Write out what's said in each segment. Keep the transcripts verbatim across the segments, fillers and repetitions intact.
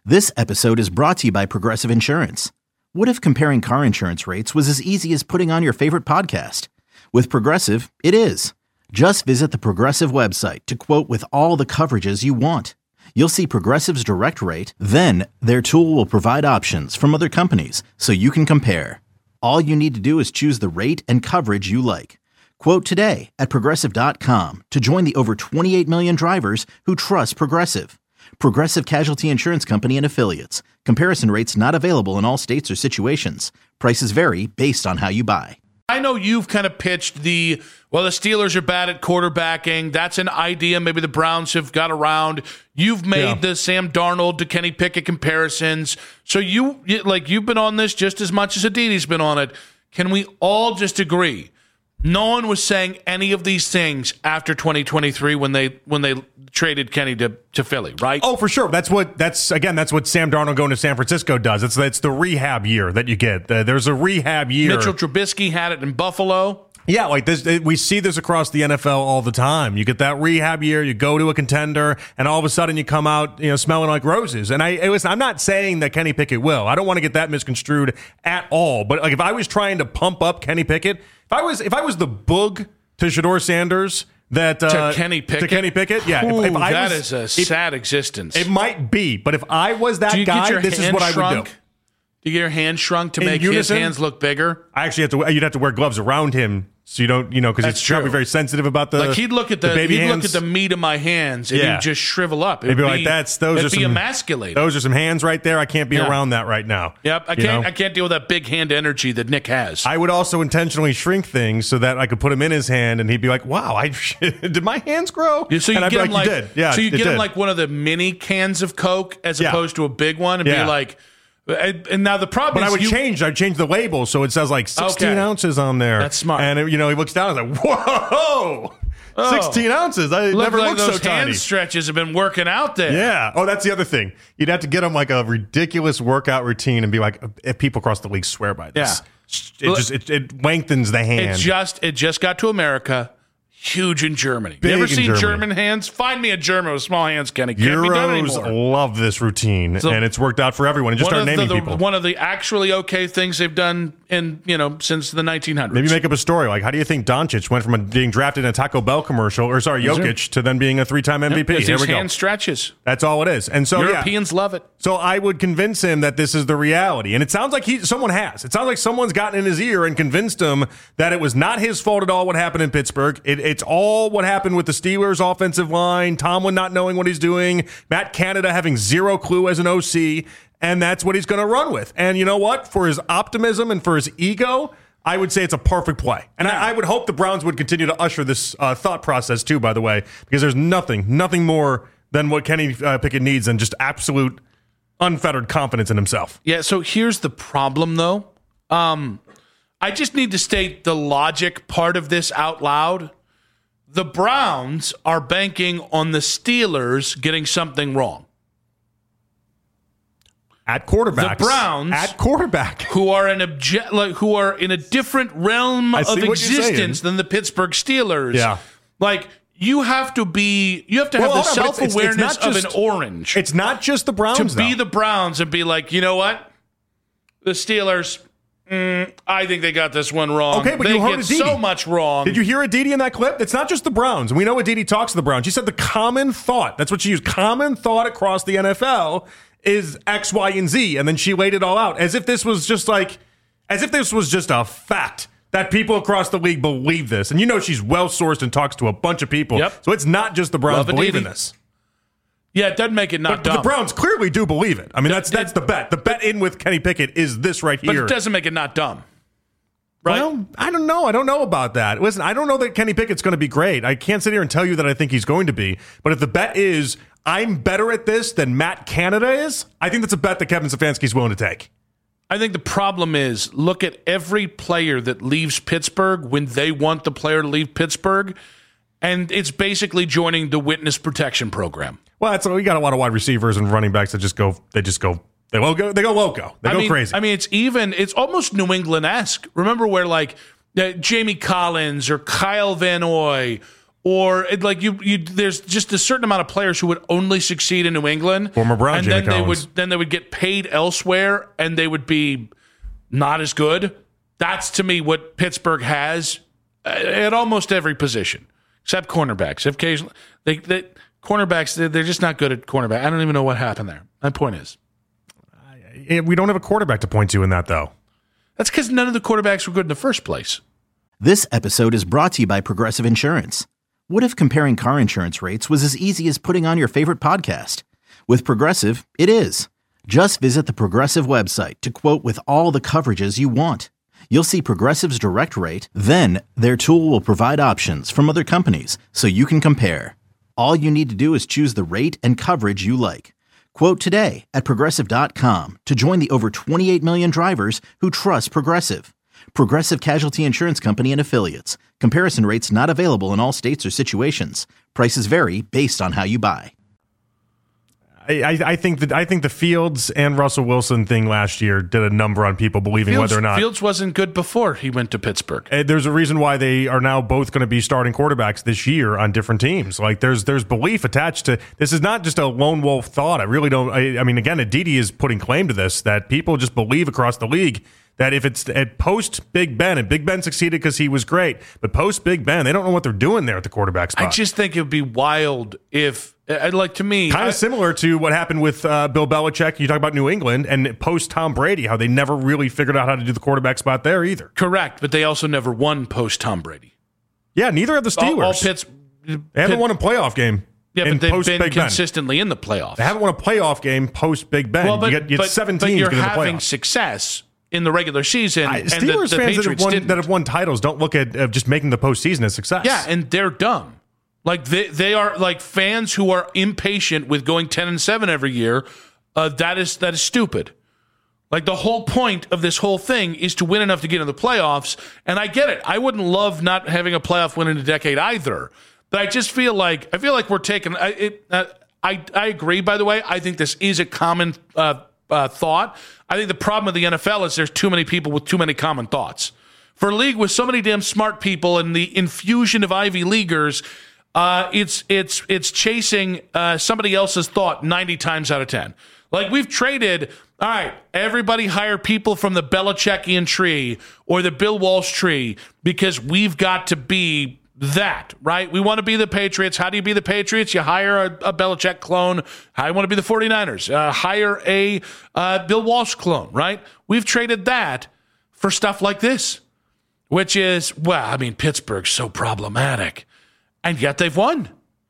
This episode is brought to you by Progressive Insurance. What if comparing car insurance rates was as easy as putting on your favorite podcast? With Progressive, it is. Just visit the Progressive website to quote with all the coverages you want. You'll see Progressive's direct rate, then their tool will provide options from other companies so you can compare. All you need to do is choose the rate and coverage you like. Quote today at progressive dot com to join the over twenty-eight million drivers who trust Progressive. Progressive Casualty Insurance Company and Affiliates. Comparison rates not available in all states or situations. Prices vary based on how you buy. I know you've kind of pitched the, well, the Steelers are bad at quarterbacking. That's an idea maybe the Browns have got around. You've made yeah. the Sam Darnold to Kenny Pickett comparisons. So you, like, you've been on this just as much as Aditi's been on it. Can we all just agree? No one was saying any of these things after twenty twenty-three when they when they traded Kenny to, to Philly, right? Oh, for sure. That's what that's again. That's what Sam Darnold going to San Francisco does. It's it's the rehab year that you get. Uh, there's a rehab year. Mitchell Trubisky had it in Buffalo. Yeah, like this, we see this across the N F L all the time. You get that rehab year, you go to a contender, and all of a sudden you come out, you know, smelling like roses. And I, it was, I'm not saying that Kenny Pickett will. I don't want to get that misconstrued at all. But like, if I was trying to pump up Kenny Pickett, if I was, if I was the boog to Shedeur Sanders, that uh, to Kenny Pickett, to Kenny Pickett, yeah, Ooh, if, if I that was, is a if, sad existence. It might be, but if I was that guy, this is what I shrunk? would do. Do you get your hand shrunk to In make unison? his hands look bigger? I actually have to. You'd have to wear gloves around him. So you don't, you know, because he's probably very sensitive about the like he'd look at the, the baby he'd hands. look at the meat of my hands and yeah. he'd just shrivel up. It'd, it'd be like that's those it'd are be some emasculated. Those are some hands right there. I can't be yeah. around that right now. Yep, I can't. Know? I can't deal with that big hand energy that Nick has. I would also intentionally shrink things so that I could put him in his hand and he'd be like, "Wow, I did my hands grow?" Yeah, so you and I'd get be him like, like, you did. Yeah, so you get did. him like one of the mini cans of Coke as yeah. opposed to a big one, and yeah. be like. And now the problem but is I would you, change. I'd change the label so it says like sixteen okay. ounces on there. That's smart. And it, you know, he looks down and like, "Whoa, oh, sixteen ounces! I look never like looked those so hand tiny." Stretches have been working out there. Yeah. Oh, that's the other thing. You'd have to get him like a ridiculous workout routine and be like, if people across the league swear by this, yeah. it well, just it, it lengthens the hand. It just it just got to America. Huge in Germany. Big you ever seen Germany. German hands? Find me a German with small hands, Kenny. Can't Euros be done anymore. love this routine, so and it's worked out for everyone. And just start naming the, the, people. One of the actually okay things they've done in you know since the nineteen hundreds. Maybe make up a story like, how do you think Doncic went from a, being drafted in a Taco Bell commercial, or sorry, Jokic, to then being a three-time M V P? Yep, Here we go. Hand stretches. That's all it is. And so Europeans yeah. love it. So I would convince him that this is the reality. And it sounds like he someone has. It sounds like someone's gotten in his ear and convinced him that it was not his fault at all what happened in Pittsburgh. It, it's all what happened with the Steelers offensive line, Tomlin not knowing what he's doing, Matt Canada having zero clue as an O C, and that's what he's going to run with. And you know what? For his optimism and for his ego, I would say it's a perfect play. And I, I would hope the Browns would continue to usher this uh, thought process too, by the way, because there's nothing, nothing more than what Kenny uh, Pickett needs than just absolute unfettered confidence in himself. Yeah, so here's the problem, though. Um, I just need to state the logic part of this out loud. The Browns are banking on the Steelers getting something wrong. At quarterback. The Browns at quarterback. Who are an obje- like, who are in a different realm of existence than the Pittsburgh Steelers. Yeah. Like you have to be you have to have well, the on, self-awareness it's, it's, it's of just, an orange. It's not just the Browns to though. be the Browns and be like, you know what? The Steelers Mm, I think they got this one wrong. Okay, but they you heard get Aditi. so much wrong. Did you hear Aditi in that clip? It's not just the Browns. We know Aditi talks to the Browns. She said the common thought, that's what she used, common thought across the N F L is X, Y, and Z. And then she laid it all out as if this was just like, as if this was just a fact that people across the league believe this. And you know she's well-sourced and talks to a bunch of people. Yep. So it's not just the Browns Love believing Aditi. this. Yeah, it doesn't make it not but, dumb. But the Browns clearly do believe it. I mean, that's that's the bet. The bet in with Kenny Pickett is this right here. But it doesn't make it not dumb. Right? Well, I don't know. I don't know about that. Listen, I don't know that Kenny Pickett's going to be great. I can't sit here and tell you that I think he's going to be. But if the bet is I'm better at this than Matt Canada is, I think that's a bet that Kevin Stefanski's willing to take. I think the problem is look at every player that leaves Pittsburgh when they want the player to leave Pittsburgh, and it's basically joining the witness protection program. Well, that's we got a lot of wide receivers and running backs that just go. They just go. They go. They go loco. They I go mean, crazy. I mean, it's even. It's almost New England-esque. Remember where like uh, Jamie Collins or Kyle Van Noy or it, like you, you, there's just a certain amount of players who would only succeed in New England, former Brown, and Jamie then they Collins. would then they would get paid elsewhere, and they would be not as good. That's to me what Pittsburgh has at almost every position, except cornerbacks. Occasionally, they, they cornerbacks they're, they're just not good at cornerback. I don't even know what happened there. My point is, we don't have a quarterback to point to in that though. That's because none of the quarterbacks were good in the first place. This episode is brought to you by Progressive Insurance. What if comparing car insurance rates was as easy as putting on your favorite podcast? With Progressive, it is. Just visit the Progressive website to quote with all the coverages you want. You'll see Progressive's direct rate, then their tool will provide options from other companies so you can compare. All you need to do is choose the rate and coverage you like. Quote today at Progressive dot com to join the over twenty-eight million drivers who trust Progressive. Progressive Casualty Insurance Company and Affiliates. Comparison rates not available in all states or situations. Prices vary based on how you buy. I, I think that I think the Fields and Russell Wilson thing last year did a number on people believing Fields, whether or not Fields wasn't good before he went to Pittsburgh. Uh, there's a reason why they are now both going to be starting quarterbacks this year on different teams. Like there's there's belief attached to this. Is not just a lone wolf thought. I really don't. I, I mean, again, Aditi is putting claim to this that people just believe across the league that if it's at post Big Ben, and Big Ben succeeded because he was great, but post Big Ben, they don't know what they're doing there at the quarterback spot. I just think it would be wild if, like to me, kind I, of similar to what happened with uh, Bill Belichick. You talk about New England and post Tom Brady, how they never really figured out how to do the quarterback spot there either. Correct, but they also never won post Tom Brady. Yeah, neither have the Steelers. All, all Pitts, they haven't Pitt, won a playoff game. Yeah, but they've been Big consistently Ben. in the playoffs. They haven't won a playoff game post Big Ben. Well, but, you get, you get but, seven but teams you're getting in the having playoffs. success in the regular season. I, and Steelers the, the fans that have, Patriots won, didn't. that have won titles don't look at uh, just making the postseason a success. Yeah, and they're dumb. Like they, they are like fans who are impatient with going ten and seven every year. Uh, that is that is stupid. Like the whole point of this whole thing is to win enough to get in the playoffs. And I get it. I wouldn't love not having a playoff win in a decade either. But I just feel like I feel like we're taking. I it, uh, I I agree. By the way, I think this is a common uh, uh, thought. I think the problem with the N F L is there's too many people with too many common thoughts. For a league with so many damn smart people and the infusion of Ivy Leaguers, uh, it's it's it's chasing uh, somebody else's thought ninety times out of ten. Like we've traded. All right, everybody hire people from the Belichickian tree or the Bill Walsh tree because we've got to be that, right? We want to be the Patriots. How do you be the Patriots? You hire a, a Belichick clone. How do you want to be the 49ers? Uh, hire a uh, Bill Walsh clone, right? We've traded that for stuff like this, which is, well, I mean, Pittsburgh's so problematic, and yet they've won.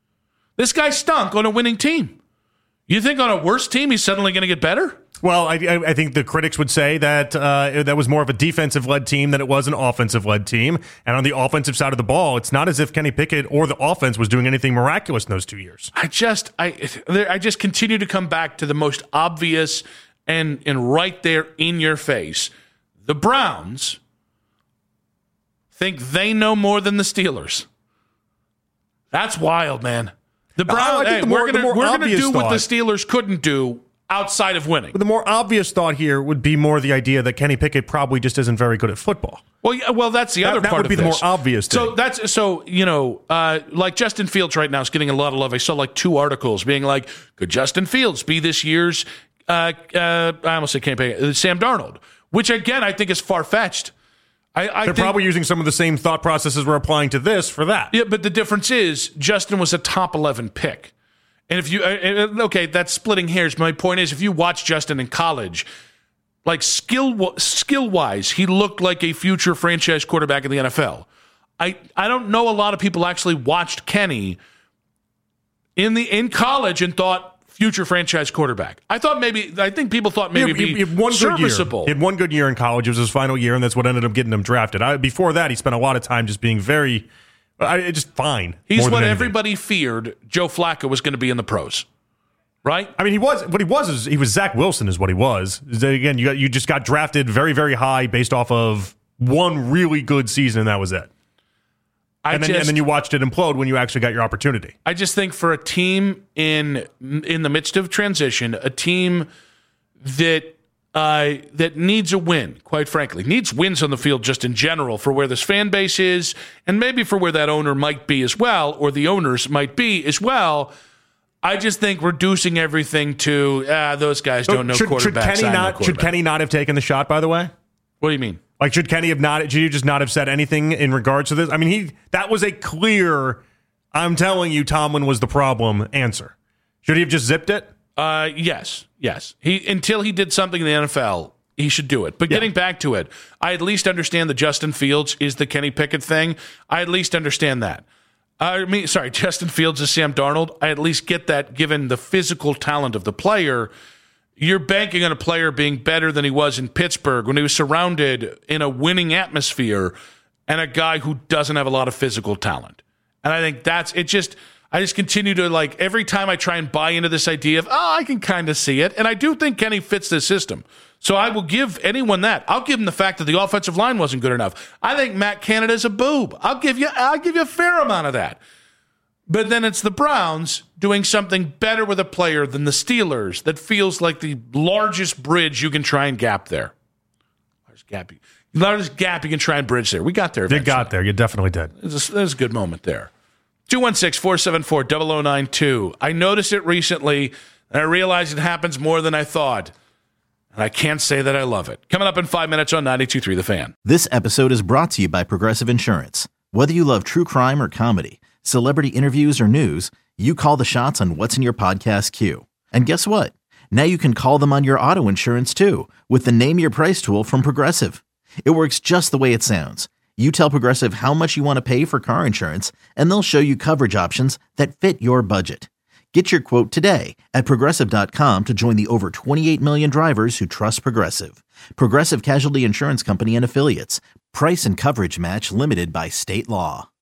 This guy stunk on a winning team. You think on a worse team he's suddenly going to get better? Well, I, I think the critics would say that uh, that was more of a defensive-led team than it was an offensive-led team. And on the offensive side of the ball, it's not as if Kenny Pickett or the offense was doing anything miraculous in those two years. I just, I, I just continue to come back to the most obvious and and right there in your face. The Browns think they know more than the Steelers. That's wild, man. The Browns, hey, we're gonna we're gonna do what the Steelers couldn't do outside of winning. But the more obvious thought here would be more the idea that Kenny Pickett probably just isn't very good at football. Well, yeah, well, that's the that, other that part would be of the this. more obvious thing. So that's so you know, uh, like Justin Fields right now is getting a lot of love. I saw like two articles being like, "Could Justin Fields be this year's?" Uh, uh, I almost said Kenny Pickett, Sam Darnold, which again I think is far fetched. I, I They're think, probably using some of the same thought processes we're applying to this for that. Yeah, but the difference is Justin was a top eleven pick. And if you, uh, okay, that's splitting hairs. My point is, if you watch Justin in college, like skill skill wise, he looked like a future franchise quarterback in the N F L. I, I don't know a lot of people actually watched Kenny in the in college and thought future franchise quarterback. I thought maybe, I think people thought maybe he, he, he be one serviceable. Good year. He had one good year in college. It was his final year, and that's what ended up getting him drafted. I, before that, he spent a lot of time just being very. I, just fine. He's what everybody feared Joe Flacco was going to be in the pros, right? I mean, he was what he was. Is he was Zach Wilson, is what he was. Again, you got, you just got drafted very, very high based off of one really good season, and that was it. I and then, just, and then you watched it implode when you actually got your opportunity. I just think for a team in in the midst of transition, a team that uh, that needs a win, quite frankly. Needs wins on the field just in general for where this fan base is and maybe for where that owner might be as well, or the owners might be as well. I just think reducing everything to, ah, those guys don't know should, quarterbacks. Should Kenny, not, quarterback. should Kenny not have taken the shot, by the way? What do you mean? Like, should Kenny have not, should you just not have said anything in regards to this? I mean, he that was a clear, I'm telling you, Tomlin was the problem answer. Should he have just zipped it? Uh, yes, yes. He until he did something in the N F L, he should do it. But yeah. Getting back to it, I at least understand that Justin Fields is the Kenny Pickett thing. I at least understand that. I mean, sorry, Justin Fields is Sam Darnold. I at least get that given the physical talent of the player. You're banking on a player being better than he was in Pittsburgh when he was surrounded in a winning atmosphere and a guy who doesn't have a lot of physical talent. And I think that's it. Just I just continue to, like, every time I try and buy into this idea of, oh, I can kind of see it. And I do think Kenny fits this system. So I will give anyone that. I'll give him the fact that the offensive line wasn't good enough. I think Matt Canada's a boob. I'll give you, I'll give you a fair amount of that. But then it's the Browns doing something better with a player than the Steelers that feels like the largest bridge you can try and gap there. Largest gap, largest gap you can try and bridge there. We got there eventually. You got there. You definitely did. There's a, there's a good moment there. two one six, four seven four, zero zero nine two. I noticed it recently, and I realized it happens more than I thought. And I can't say that I love it. Coming up in five minutes on ninety-two point three The Fan. This episode is brought to you by Progressive Insurance. Whether you love true crime or comedy, celebrity interviews or news, you call the shots on what's in your podcast queue. And guess what? Now you can call them on your auto insurance too with the Name Your Price tool from Progressive. It works just the way it sounds. You tell Progressive how much you want to pay for car insurance, and they'll show you coverage options that fit your budget. Get your quote today at Progressive dot com to join the over twenty-eight million drivers who trust Progressive. Progressive Casualty Insurance Company and Affiliates. Price and coverage match limited by state law.